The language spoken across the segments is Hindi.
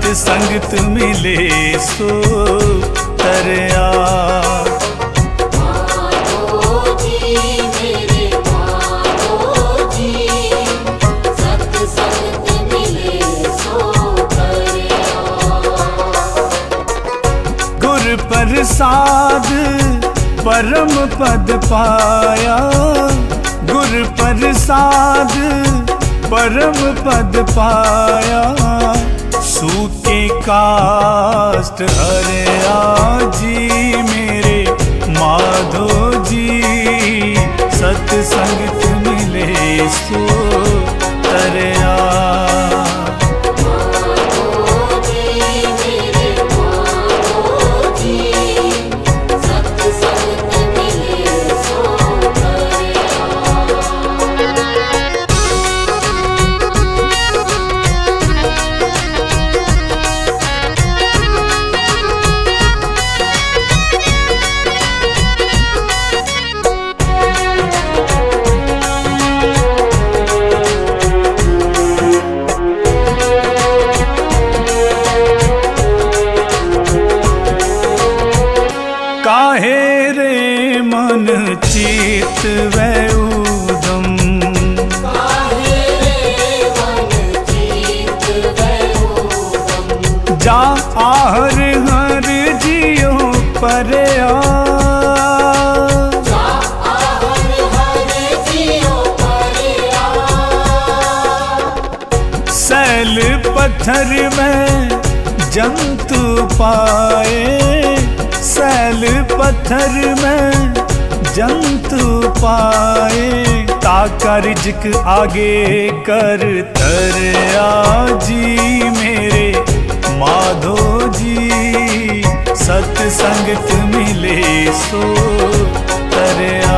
संगत मिले सो तरया। गुर प्रसाद परम पद पाया, गुर प्रसाद परम पद पाया। सूखे काष्ठ हरया जी मेरे माधो जी, सत्संगत मिले सो तरया। काहे रे मन चित वै उदम, काहे रे मन चित वै उदम। जा आहर हर जियो परया, जा आहर हर जियो परया। सैल पत्थर में जंतु पाए, सैल पत्थर में जंतु पाए। ताका रिजक आगे कर तरया जी मेरे माधो जी, सत्संगत मिले सो तरया।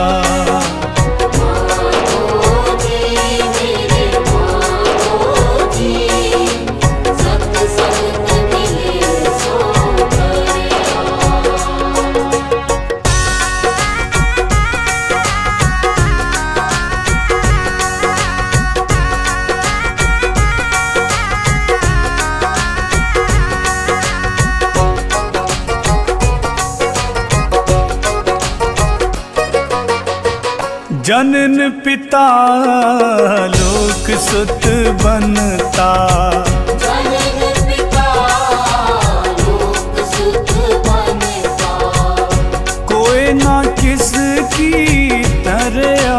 जनन पिता लोक सुत बनता, जनन पिता लोक सुत बनता। कोई ना किसकी तरया,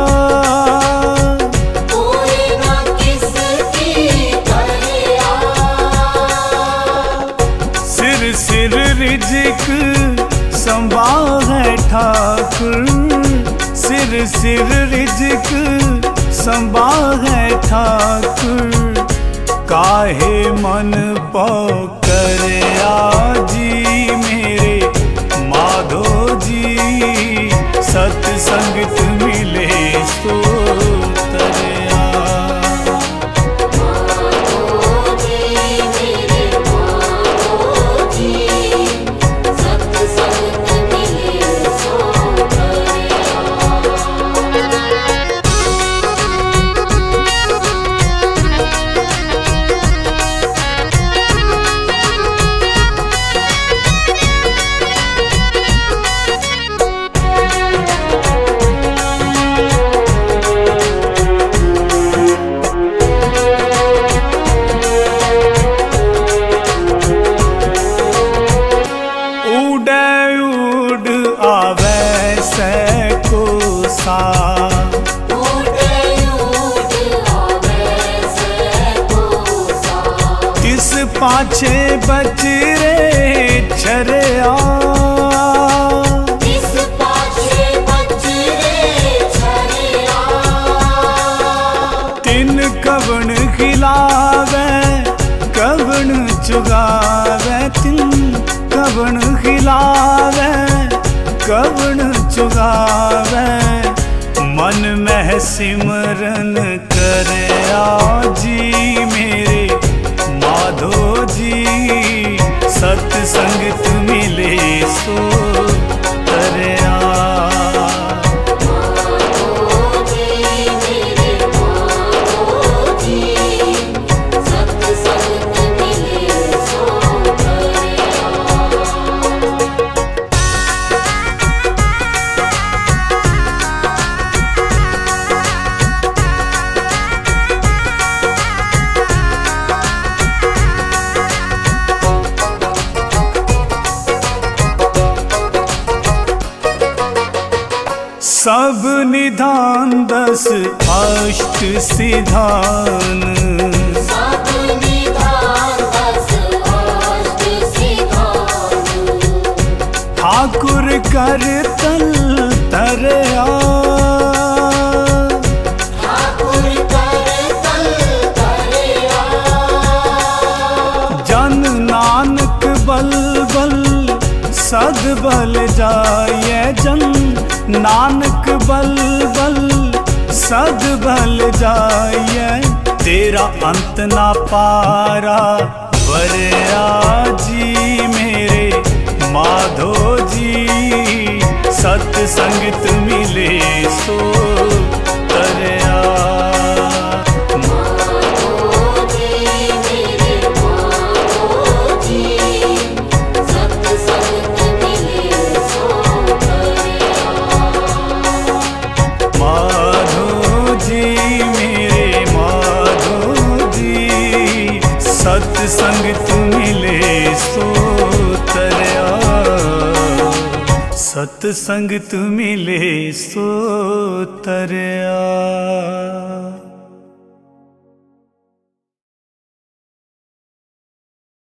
कोई ना किसकी तरया। सिर सिर रिजक संभाले ठाकुर, सिर सिर रिजक संभाले ठाकुर। काहे मन पकड़या जी मेरे माधो जी, सत्संगत मिले सो तरया। पाछे बच रे छरया, इस पाछे बच रे छरया। तिन कवन खिलावे कवन चुगावे, तिन कवन खिलावे कवन चुगावे। मन में सिमरन करया जी मेरे माधो जी, सत्संगत मिले सो तरया। सत्संगत मिले सब निधान 10 अष्ट सिधान, सब निधान 10 अष्ट सिधान। ठाकुर कर तल तरया, ठाकुर कर तल तरया। जन नानक बल बल सद बल जाए, जन नानक बल बल सद बल जाए। तेरा अंत ना पारा वरया जी मेरे माधो जी, सत्संगत मिले सो तरया। माधो जी मेरे माधो जी, सत्संगत मिले सो तरया। माधो जी मेरे माधो जी, सत्संगत मिले सो तरया। सत्संगत मिले सो तरया।